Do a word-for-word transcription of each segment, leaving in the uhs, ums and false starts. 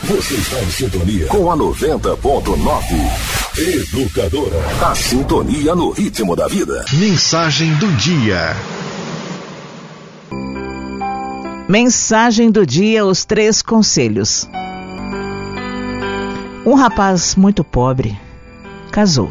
Você está em sintonia com a noventa ponto nove. Educadora. A sintonia no ritmo da vida. Mensagem do dia. Mensagem do dia, os três conselhos. Um rapaz muito pobre casou.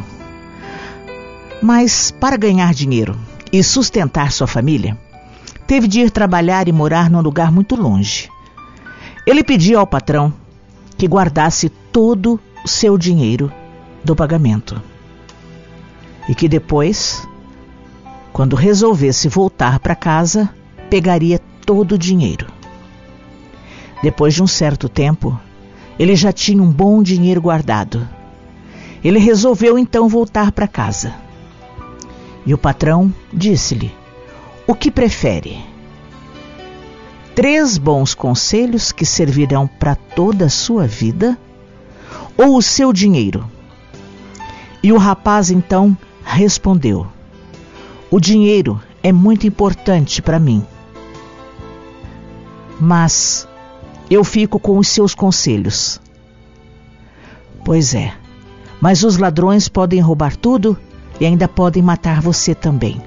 Mas para ganhar dinheiro e sustentar sua família, teve de ir trabalhar e morar num lugar muito longe. Ele pediu ao patrão que guardasse todo o seu dinheiro do pagamento e que depois, quando resolvesse voltar para casa, pegaria todo o dinheiro. Depois de um certo tempo, ele já tinha um bom dinheiro guardado. Ele resolveu então voltar para casa. E o patrão disse-lhe: o que prefere? Três bons conselhos que servirão para toda a sua vida? Ou o seu dinheiro? E o rapaz então respondeu: o dinheiro é muito importante para mim, mas eu fico com os seus conselhos. Pois é, mas os ladrões podem roubar tudo e ainda podem matar você também.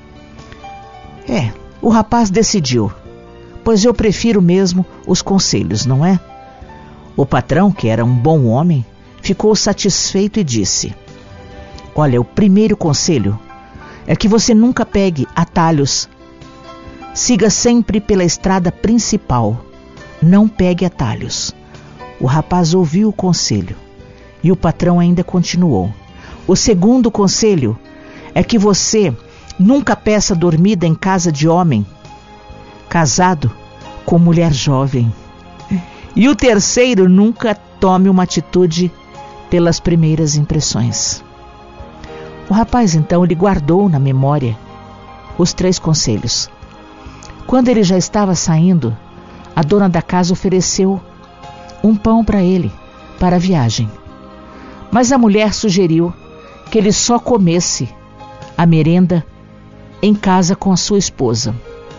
É, o rapaz decidiu, pois eu prefiro mesmo os conselhos, não é? O patrão, que era um bom homem, ficou satisfeito e disse: olha, o primeiro conselho é que você nunca pegue atalhos. Siga sempre pela estrada principal. Não pegue atalhos. O rapaz ouviu o conselho e o patrão ainda continuou: o segundo conselho é que você nunca peça dormida em casa de homem casado com mulher jovem. E o terceiro, nunca tome uma atitude pelas primeiras impressões. O rapaz então lhe guardou na memória os três conselhos. Quando ele já estava saindo, a dona da casa ofereceu um pão para ele, para a viagem. Mas a mulher sugeriu que ele só comesse a merenda em casa com a sua esposa.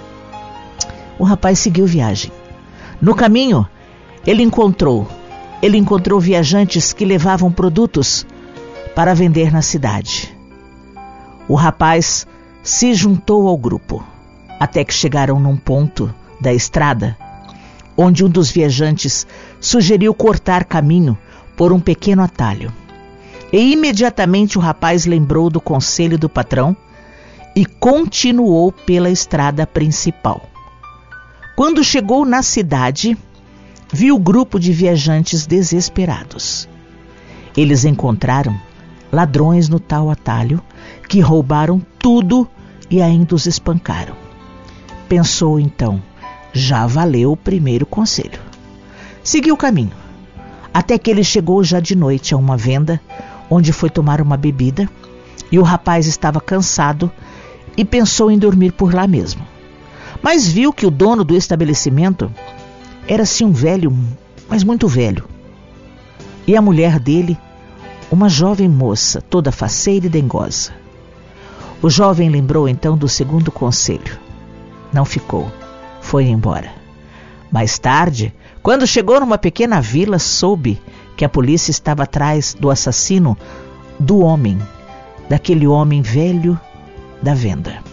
O rapaz seguiu viagem. No caminho, ele encontrou, ele encontrou viajantes que levavam produtos para vender na cidade. O rapaz se juntou ao grupo, até que chegaram num ponto da estrada, onde um dos viajantes sugeriu cortar caminho por um pequeno atalho. E imediatamente o rapaz lembrou do conselho do patrão e continuou pela estrada principal. Quando chegou na cidade, viu o grupo de viajantes desesperados. Eles encontraram ladrões no tal atalho que roubaram tudo e ainda os espancaram. Pensou então: já valeu o primeiro conselho. Seguiu o caminho, até que ele chegou já de noite a uma venda, onde foi tomar uma bebida, e o rapaz estava cansado e pensou em dormir por lá mesmo. Mas viu que o dono do estabelecimento era sim um velho, mas muito velho, e a mulher dele, uma jovem moça, toda faceira e dengosa. O jovem lembrou então do segundo conselho. Não ficou, foi embora. Mais tarde, quando chegou numa pequena vila, soube que a polícia estava atrás do assassino do homem, daquele homem velho da venda.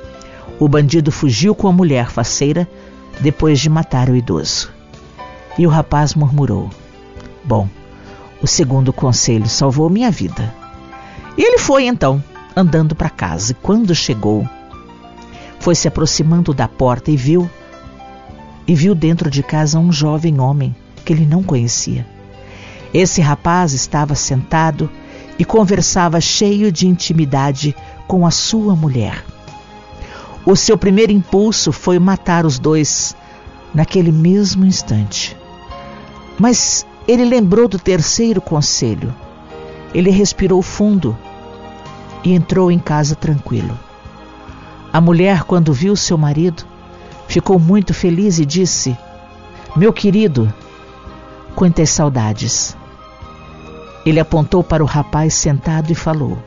O bandido fugiu com a mulher faceira depois de matar o idoso. E o rapaz murmurou: bom, o segundo conselho salvou minha vida. E ele foi então, andando para casa, e quando chegou, foi se aproximando da porta e viu, e viu dentro de casa um jovem homem que ele não conhecia. Esse rapaz estava sentado e conversava cheio de intimidade com a sua mulher. O seu primeiro impulso foi matar os dois naquele mesmo instante. Mas ele lembrou do terceiro conselho. Ele respirou fundo e entrou em casa tranquilo. A mulher, quando viu seu marido, ficou muito feliz e disse: meu querido, quantas saudades. Ele apontou para o rapaz sentado e falou: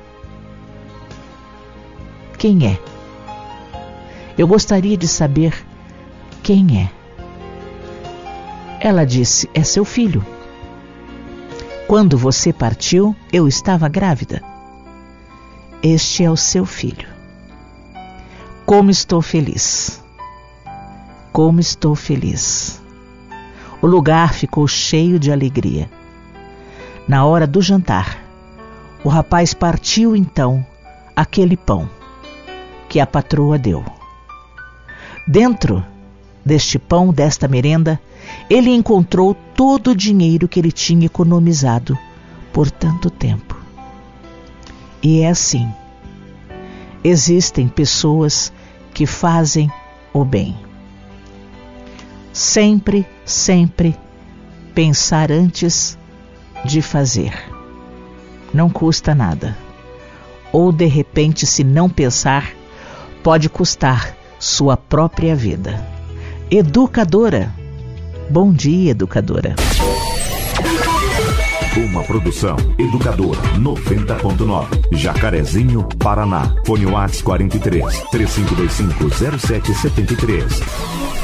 quem é? Eu gostaria de saber quem é. Ela disse: é seu filho, Quando você partiu, eu estava grávida. Este é o seu filho. Como estou feliz. Como estou feliz. O lugar ficou cheio de alegria. Na hora do jantar, o rapaz partiu então aquele pão que a patroa deu. Dentro deste pão, desta merenda, ele encontrou todo o dinheiro que ele tinha economizado por tanto tempo. E é assim. Existem pessoas que fazem o bem. Sempre, sempre pensar antes de fazer. Não custa nada. Ou de repente, se não pensar, pode custar sua própria vida. Educadora. Bom dia, educadora. Uma produção Educadora noventa ponto nove, Jacarezinho, Paraná. Fone WhatsApp quarenta e três, três cinco dois cinco, zero sete sete três.